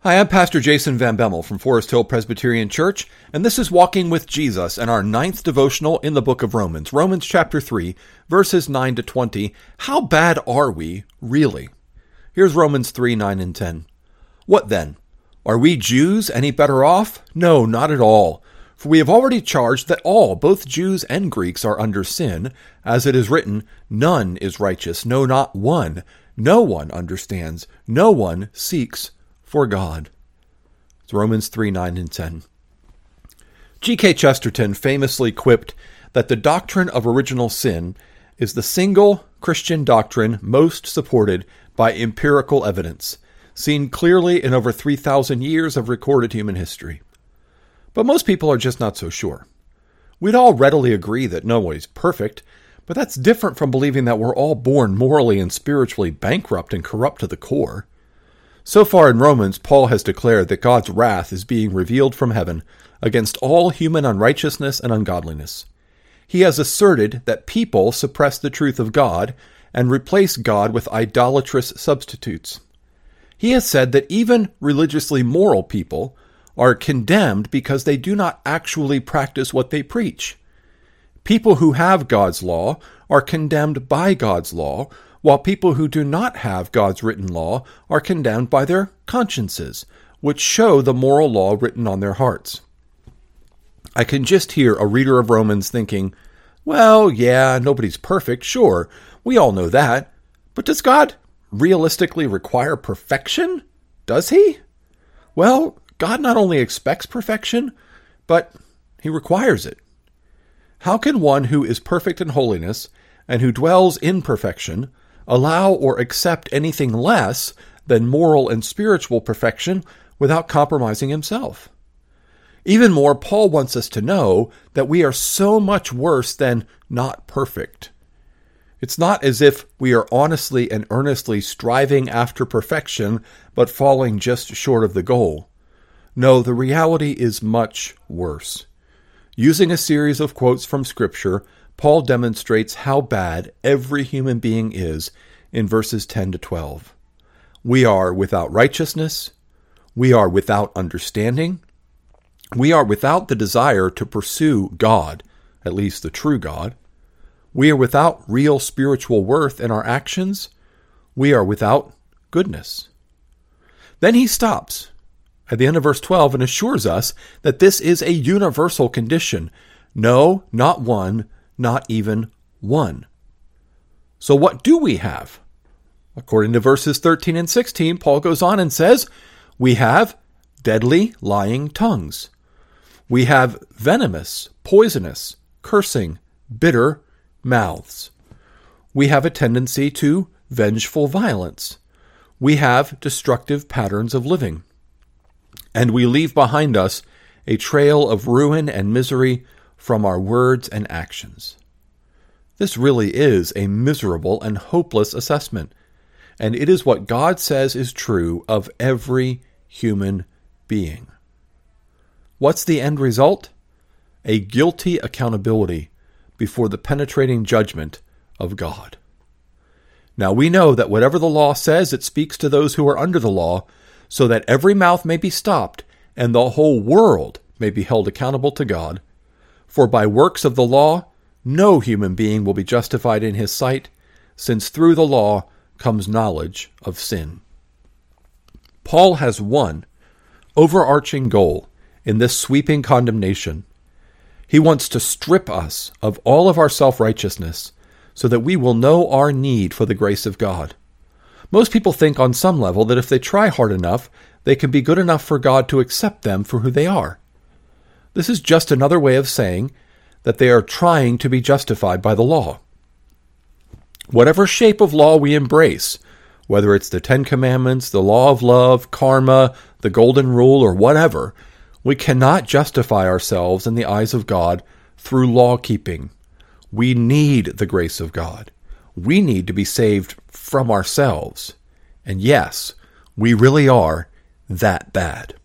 Hi, I'm Pastor Jason Van Bemmel from Forest Hill Presbyterian Church, and this is Walking with Jesus and our 9th devotional in the book of Romans. Romans chapter 3, verses 9 to 20. How bad are we, really? Here's Romans 3, 9 and 10. What then? Are we Jews any better off? No, not at all. For we have already charged that all, both Jews and Greeks, are under sin. As it is written, none is righteous, no, not one. No one understands, no one seeks for God. It's Romans 3, 9 and 10. G.K. Chesterton famously quipped that the doctrine of original sin is the single Christian doctrine most supported by empirical evidence, seen clearly in over 3,000 years of recorded human history. But most people are just not so sure. We'd all readily agree that no one is perfect, but that's different from believing that we're all born morally and spiritually bankrupt and corrupt to the core. So far in Romans, Paul has declared that God's wrath is being revealed from heaven against all human unrighteousness and ungodliness. He has asserted that people suppress the truth of God and replace God with idolatrous substitutes. He has said that even religiously moral people are condemned because they do not actually practice what they preach. People who have God's law are condemned by God's law, while people who do not have God's written law are condemned by their consciences, which show the moral law written on their hearts. I can just hear a reader of Romans thinking, well, yeah, nobody's perfect, sure, we all know that, but does God realistically require perfection? Does he? Well, God not only expects perfection, but he requires it. How can one who is perfect in holiness and who dwells in perfection allow or accept anything less than moral and spiritual perfection without compromising himself? Even more, Paul wants us to know that we are so much worse than not perfect. It's not as if we are honestly and earnestly striving after perfection, but falling just short of the goal. No, the reality is much worse. Using a series of quotes from Scripture, Paul demonstrates how bad every human being is in verses 10 to 12. We are without righteousness. We are without understanding. We are without the desire to pursue God, at least the true God. We are without real spiritual worth in our actions. We are without goodness. Then he stops at the end of verse 12 and assures us that this is a universal condition. No, not one, not even one. So what do we have? According to verses 13 and 16, Paul goes on and says, we have deadly lying tongues. We have venomous, poisonous, cursing, bitter mouths. We have a tendency to vengeful violence. We have destructive patterns of living. And we leave behind us a trail of ruin and misery from our words and actions. This really is a miserable and hopeless assessment, and it is what God says is true of every human being. What's the end result? A guilty accountability before the penetrating judgment of God. Now we know that whatever the law says, it speaks to those who are under the law, so that every mouth may be stopped and the whole world may be held accountable to God. For by works of the law, no human being will be justified in his sight, since through the law comes knowledge of sin. Paul has one overarching goal in this sweeping condemnation. He wants to strip us of all of our self-righteousness so that we will know our need for the grace of God. Most people think on some level that if they try hard enough, they can be good enough for God to accept them for who they are. This is just another way of saying that they are trying to be justified by the law. Whatever shape of law we embrace, whether it's the Ten Commandments, the law of love, karma, the golden rule, or whatever, we cannot justify ourselves in the eyes of God through law-keeping. We need the grace of God. We need to be saved from ourselves. And yes, we really are that bad.